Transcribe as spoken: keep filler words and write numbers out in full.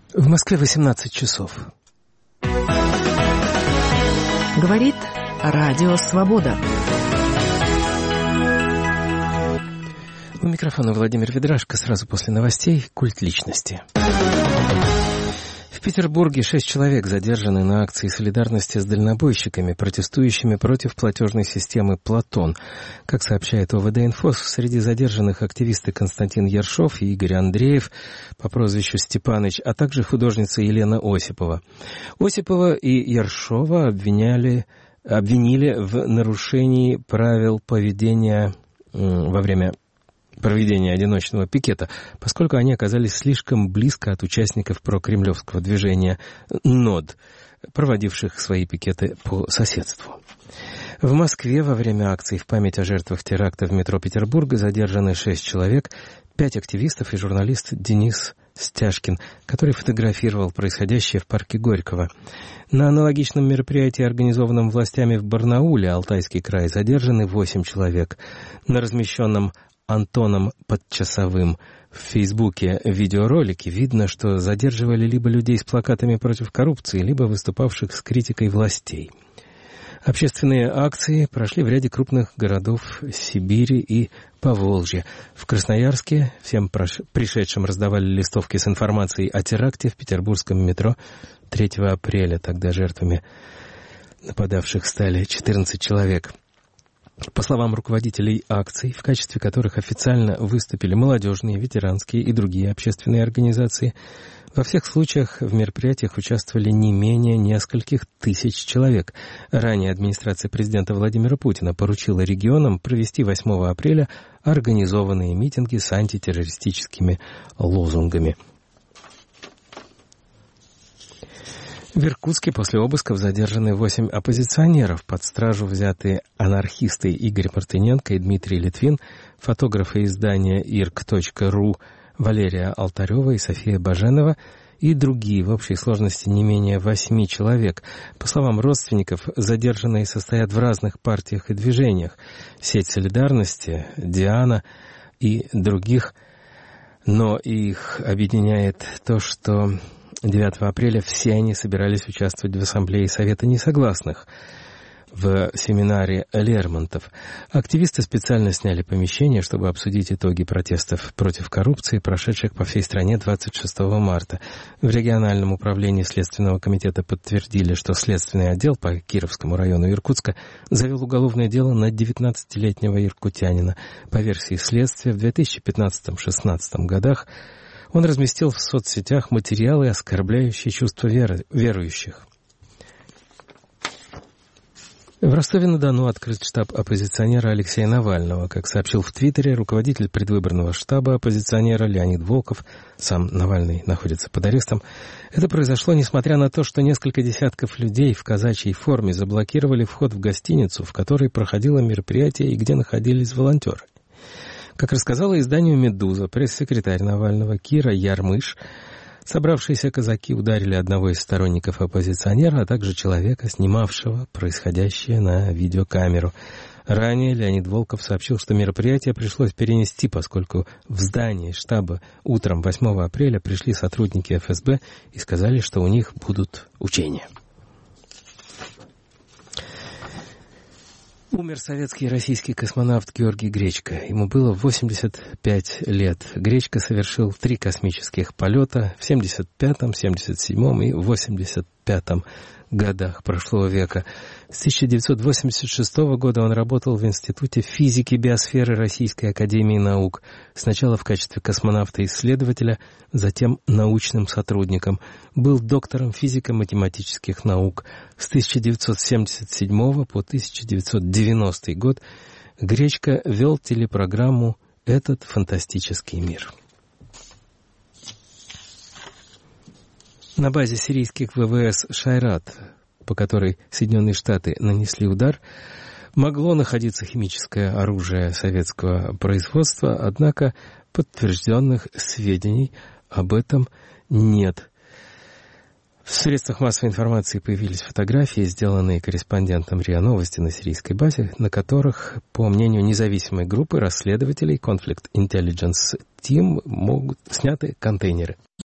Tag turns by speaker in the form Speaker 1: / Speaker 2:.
Speaker 1: В Москве восемнадцать часов.
Speaker 2: Говорит Радио Свобода.
Speaker 1: У микрофона Владимир Ведрашко. Сразу после новостей «Культ личности». В Петербурге шесть человек задержаны на акции солидарности с дальнобойщиками, протестующими против платежной системы «Платон». Как сообщает ОВД-Инфо, среди задержанных активисты Константин Ершов и Игорь Андреев по прозвищу Степаныч, а также художница Елена Осипова. Осипова и Ершова обвиняли, обвинили в нарушении правил поведения во время проведения одиночного пикета, поскольку они оказались слишком близко от участников прокремлевского движения НОД, проводивших свои пикеты по соседству. В Москве во время акций в память о жертвах теракта в метро Петербурга задержаны шесть человек, пять активистов и журналист Денис Стяжкин, который фотографировал происходящее в парке Горького. На аналогичном мероприятии, организованном властями в Барнауле, Алтайский край, задержаны восемь человек. На размещенном Антоном Подчасовым в Фейсбуке видеоролике видно, что задерживали либо людей с плакатами против коррупции, либо выступавших с критикой властей. Общественные акции прошли в ряде крупных городов Сибири и Поволжья. В Красноярске всем пришедшим раздавали листовки с информацией о теракте в петербургском метро третьего апреля. Тогда жертвами нападавших стали четырнадцать человек. По словам руководителей акций, в качестве которых официально выступили молодежные, ветеранские и другие общественные организации, во всех случаях в мероприятиях участвовали не менее нескольких тысяч человек. Ранее администрация президента Владимира Путина поручила регионам провести восьмого апреля организованные митинги с антитеррористическими лозунгами. В Иркутске после обысков задержаны восемь оппозиционеров. Под стражу взяты анархисты Игорь Мартыненко и Дмитрий Литвин, фотографы издания ирк точка ру Валерия Алтарева и София Баженова и другие, в общей сложности не менее восьми человек. По словам родственников, задержанные состоят в разных партиях и движениях. Сеть солидарности, Диана и других, но их объединяет то, что девятого апреля все они собирались участвовать в ассамблее Совета несогласных в семинаре Лермонтов. Активисты специально сняли помещение, чтобы обсудить итоги протестов против коррупции, прошедших по всей стране двадцать шестого марта. В региональном управлении Следственного комитета подтвердили, что Следственный отдел по Кировскому району Иркутска завел уголовное дело на девятнадцатилетнего иркутянина. По версии следствия, в две тысячи пятнадцатом-шестнадцатом годах он разместил в соцсетях материалы, оскорбляющие чувства веры, верующих. В Ростове-на-Дону открыт штаб оппозиционера Алексея Навального. Как сообщил в Твиттере руководитель предвыборного штаба оппозиционера Леонид Волков, сам Навальный находится под арестом, это произошло несмотря на то, что несколько десятков людей в казачьей форме заблокировали вход в гостиницу, в которой проходило мероприятие и где находились волонтеры. Как рассказала изданию «Медуза», пресс-секретарь Навального Кира Ярмыш, собравшиеся казаки ударили одного из сторонников оппозиционера, а также человека, снимавшего происходящее на видеокамеру. Ранее Леонид Волков сообщил, что мероприятие пришлось перенести, поскольку в здание штаба утром восьмого апреля пришли сотрудники эф эс бэ и сказали, что у них будут учения. Умер советский и российский космонавт Георгий Гречко. Ему было восемьдесят пять лет. Гречко совершил три космических полета в семьдесят пятом, семьдесят седьмом и восемьдесят пятом годах прошлого века. С тысяча девятьсот восемьдесят шестого года он работал в Институте физики биосферы Российской академии наук. Сначала в качестве космонавта-исследователя, затем научным сотрудником. Был доктором физико-математических наук. С тысяча девятьсот семьдесят седьмого по тысяча девятьсот девяностый год Гречко вел телепрограмму «Этот фантастический мир». На базе сирийских вэ вэ эс «Шайрат», по которой Соединенные Штаты нанесли удар, могло находиться химическое оружие советского производства, однако подтвержденных сведений об этом нет. В средствах массовой информации появились фотографии, сделанные корреспондентом РИА Новости на сирийской базе, на которых, по мнению независимой группы расследователей Conflict Intelligence Team, могут сняты контейнеры.